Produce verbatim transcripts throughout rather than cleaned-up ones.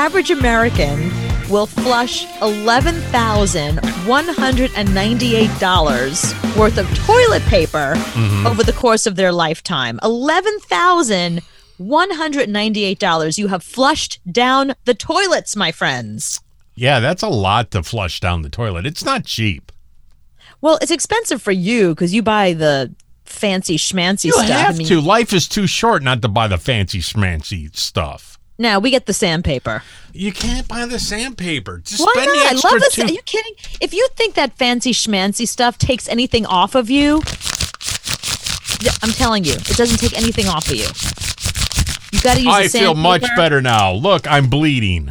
average American will flush eleven thousand one hundred ninety-eight dollars worth of toilet paper mm-hmm. over the course of their lifetime. eleven thousand one hundred ninety-eight dollars you have flushed down the toilets, my friends. Yeah, that's a lot to flush down the toilet. It's not cheap. Well, it's expensive for you because you buy the fancy schmancy you stuff. You have I mean, to. Life is too short not to buy the fancy schmancy stuff. Now, we get the sandpaper. You can't buy the sandpaper. Just Why spend not? the extra I love this. two- Are you kidding? If you think that fancy schmancy stuff takes anything off of you, I'm telling you, it doesn't take anything off of you. You got to use I the feel sandpaper. much better now. Look, I'm bleeding.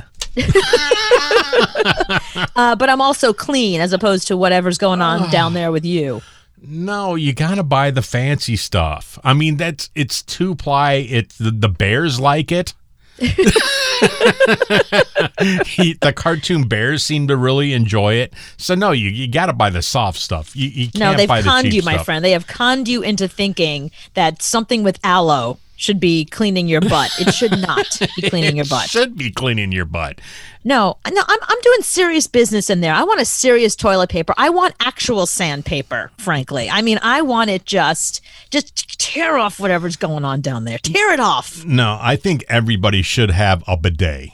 uh, but I'm also clean as opposed to whatever's going on down there with you. No, you got to buy the fancy stuff. I mean, that's it's two ply. It's the, the bears like it. he, the cartoon bears seem to really enjoy it. So no, you you got to buy the soft stuff. You, you can't no, they've buy the conned cheap you, my stuff. friend. They have conned you into thinking that something with aloe should be cleaning your butt. It should not be cleaning your butt. It should be cleaning your butt. No, no, I'm I'm doing serious business in there. I want a serious toilet paper. I want actual sandpaper, frankly. I mean, I want it just just tear off whatever's going on down there. Tear it off. No, I think everybody should have a bidet.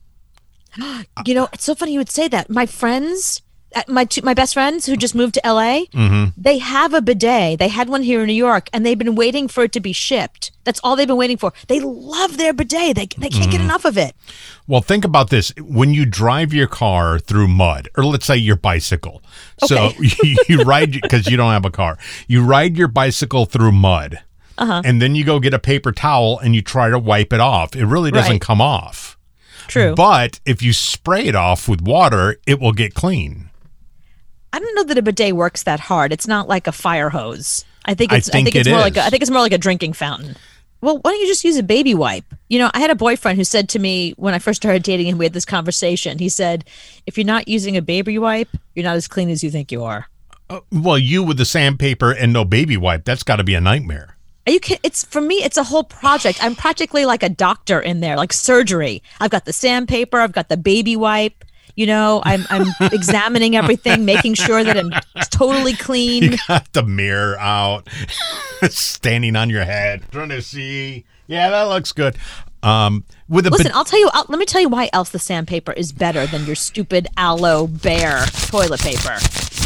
You know, it's so funny you would say that. My friends, uh, my two, my best friends who just moved to L A, mm-hmm. they have a bidet. They had one here in New York, and they've been waiting for it to be shipped. That's all they've been waiting for. They love their bidet. They they can't mm-hmm. get enough of it. Well, think about this. When you drive your car through mud, or let's say your bicycle. Okay. So you, you ride, because you don't have a car, you ride your bicycle through mud, uh-huh. and then you go get a paper towel and you try to wipe it off. It really doesn't right. come off. True. But if you spray it off with water, it will get clean. I don't know that a bidet works that hard. It's not like a fire hose. I think it's I think, I think it's it more is. like a, I think it's more like a drinking fountain. Well, why don't you just use a baby wipe? You know, I had a boyfriend who said to me when I first started dating him, we had this conversation. He said, if you're not using a baby wipe, you're not as clean as you think you are. Uh, well, you with the sandpaper and no baby wipe, that's got to be a nightmare. Are you kidding? It's for me, it's a whole project. I'm practically like a doctor in there, like surgery. I've got the sandpaper, I've got the baby wipe. You know, I'm I'm examining everything, making sure that I'm totally clean. You got the mirror out, standing on your head, trying to see. Yeah, that looks good. Um, with a Listen, bit- I'll tell you. I'll, let me tell you why else the sandpaper is better than your stupid aloe bear toilet paper.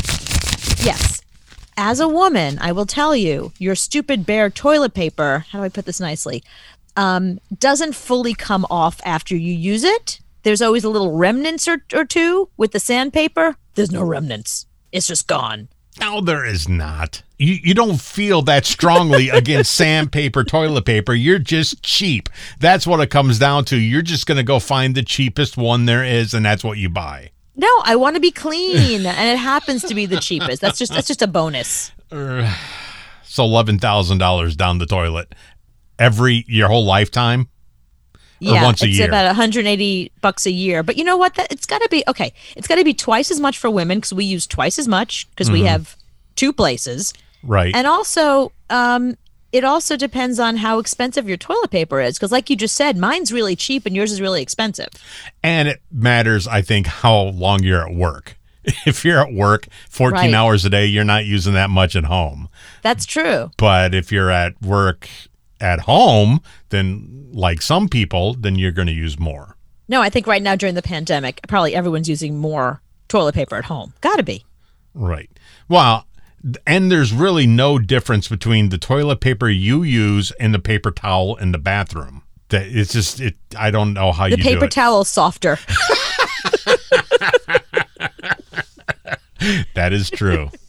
Yes, as a woman, I will tell you, your stupid bear toilet paper. How do I put this nicely? Um, doesn't fully come off after you use it. There's always a little remnants or, or two. With the sandpaper, there's no remnants. It's just gone. No, there is not. You you don't feel that strongly against sandpaper, toilet paper. You're just cheap. That's what it comes down to. You're just going to go find the cheapest one there is, and that's what you buy. No, I want to be clean, and it happens to be the cheapest. That's just that's just a bonus. Uh, so eleven thousand dollars down the toilet every your whole lifetime. Or Yeah, once a it's year. about one hundred eighty bucks a year. But you know what? That, it's got to be okay. It's got to be twice as much for women because we use twice as much because Mm-hmm. we have two places. Right. And also, um, it also depends on how expensive your toilet paper is because, like you just said, mine's really cheap and yours is really expensive. And it matters, I think, how long you're at work. If you're at work fourteen Right. hours a day, you're not using that much at home. That's true. But if you're at work at home, then like some people, then you're going to use more. No, I think right now during the pandemic, probably everyone's using more toilet paper at home. Got to be. Right. Well, and there's really no difference between the toilet paper you use and the paper towel in the bathroom. That it's just it. I don't know how The you paper do it. towel's softer. That is true.